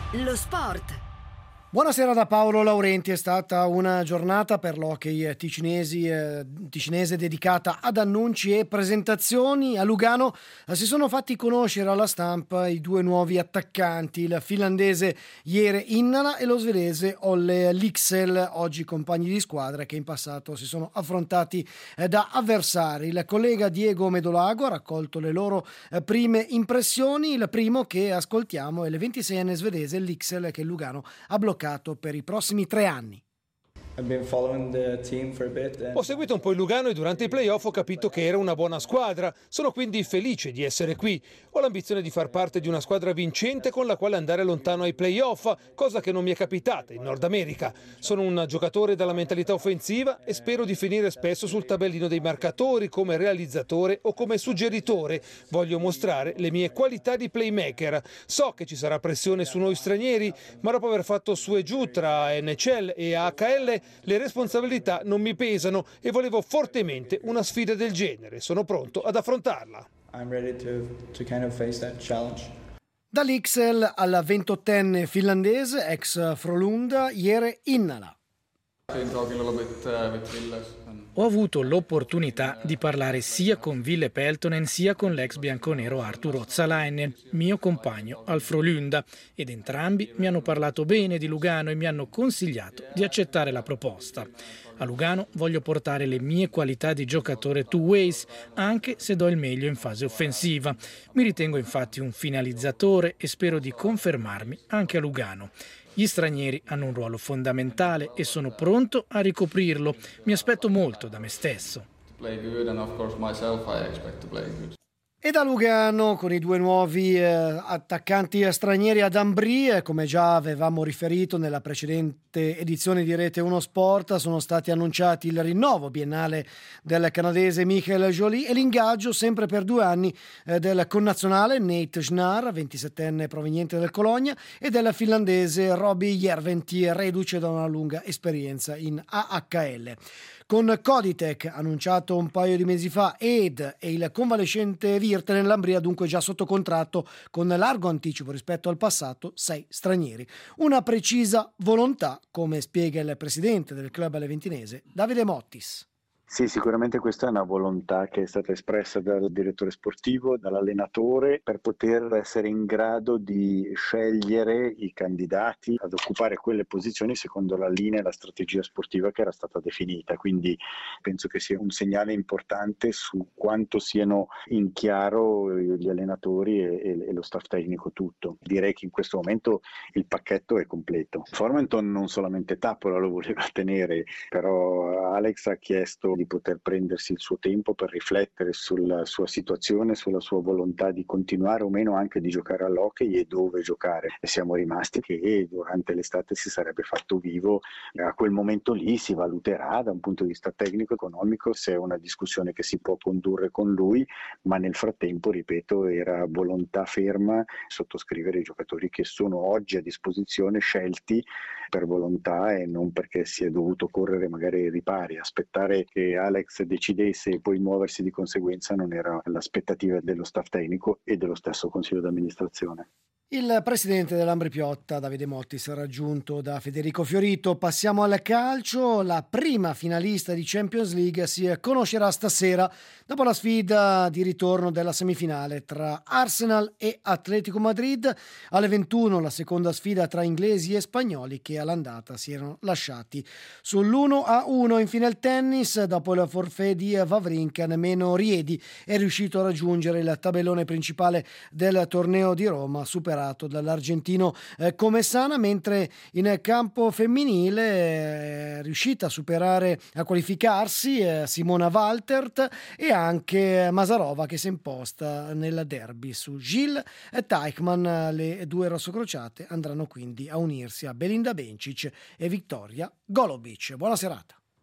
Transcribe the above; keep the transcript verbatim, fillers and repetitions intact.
Lo sport. Buonasera da Paolo Laurenti. È stata una giornata per l'hockey ticinesi, eh, ticinese dedicata ad annunci e presentazioni. A Lugano eh, si sono fatti conoscere alla stampa i due nuovi attaccanti, il finlandese Jere Innala e lo svedese Olle Lycksell, oggi compagni di squadra che in passato si sono affrontati eh, da avversari. Il collega Diego Medolago ha raccolto le loro eh, prime impressioni. Il primo che ascoltiamo è il ventiseienne svedese Lycksell, che Lugano ha bloccato per i prossimi tre anni. Ho seguito un po' il Lugano e durante i playoff ho capito che era una buona squadra. Sono quindi felice di essere qui. Ho l'ambizione di far parte di una squadra vincente con la quale andare lontano ai playoff, cosa che non mi è capitata in Nord America. Sono un giocatore dalla mentalità offensiva e spero di finire spesso sul tabellino dei marcatori come realizzatore o come suggeritore. Voglio mostrare le mie qualità di playmaker. So che ci sarà pressione su noi stranieri, ma dopo aver fatto su e giù tra N C L e A H L le responsabilità non mi pesano e volevo fortemente una sfida del genere. Sono pronto ad affrontarla. I'm ready to, to kind of face that challenge. Da Lycksell al ventottenne finlandese ex Frölunda Jere Innala. Ho avuto l'opportunità di parlare sia con Ville Peltonen sia con l'ex bianconero Arttu Ruotsalainen, mio compagno al Frölunda, ed entrambi mi hanno parlato bene di Lugano e mi hanno consigliato di accettare la proposta. A Lugano voglio portare le mie qualità di giocatore two ways, anche se do il meglio in fase offensiva. Mi ritengo infatti un finalizzatore e spero di confermarmi anche a Lugano. Gli stranieri hanno un ruolo fondamentale e sono pronto a ricoprirlo. Mi aspetto molto da me stesso. E da Lugano, con i due nuovi eh, attaccanti stranieri ad Ambrie, come già avevamo riferito nella precedente edizione di Rete uno Sport, sono stati annunciati il rinnovo biennale del canadese Michael Joly e l'ingaggio sempre per due anni eh, del connazionale Nate Schnar, ventisettenne proveniente del Colonia, e del finlandese Robbie Järventie, reduce da una lunga esperienza in A H L. Con Coditech, annunciato un paio di mesi fa, ed e il convalescente Virtanen, l'Ambria dunque già sotto contratto con largo anticipo rispetto al passato, sei stranieri. Una precisa volontà, come spiega il presidente del club leventinese, Davide Mottis. Sì, sicuramente questa è una volontà che è stata espressa dal direttore sportivo, dall'allenatore, per poter essere in grado di scegliere i candidati ad occupare quelle posizioni secondo la linea e la strategia sportiva che era stata definita. Quindi penso che sia un segnale importante su quanto siano in chiaro gli allenatori e, e lo staff tecnico tutto. Direi che in questo momento il pacchetto è completo. Formenton non solamente Tappola lo voleva tenere, però Alex ha chiesto di poter prendersi il suo tempo per riflettere sulla sua situazione, sulla sua volontà di continuare o meno anche di giocare all'hockey e dove giocare. E siamo rimasti che durante l'estate si sarebbe fatto vivo, a quel momento lì si valuterà da un punto di vista tecnico-economico se è una discussione che si può condurre con lui, ma nel frattempo, ripeto, era volontà ferma sottoscrivere i giocatori che sono oggi a disposizione, scelti per volontà e non perché si è dovuto correre magari ai ripari. Aspettare che Alex decidesse e poi muoversi di conseguenza non era l'aspettativa dello staff tecnico e dello stesso consiglio d'amministrazione. Il presidente dell'Ambri Piotta, Davide Mottis, raggiunto da Federico Fiorito. Passiamo al calcio. La prima finalista di Champions League si conoscerà stasera dopo la sfida di ritorno della semifinale tra Arsenal e Atletico Madrid. Alle ventuno la seconda sfida tra inglesi e spagnoli, che all'andata si erano lasciati sull'uno a uno. Infine il tennis, dopo il forfait di Wawrinka, nemmeno Riedi è riuscito a raggiungere il tabellone principale del torneo di Roma, superato dall'argentino eh, Comesana, mentre in campo femminile è riuscita a superare, a qualificarsi eh, Simona Waltert e anche Masarova, che si è imposta nel derby su Gilles Teichmann. Le due rossocrociate andranno quindi a unirsi a Belinda Bencic e Victoria Golobic. Buona serata.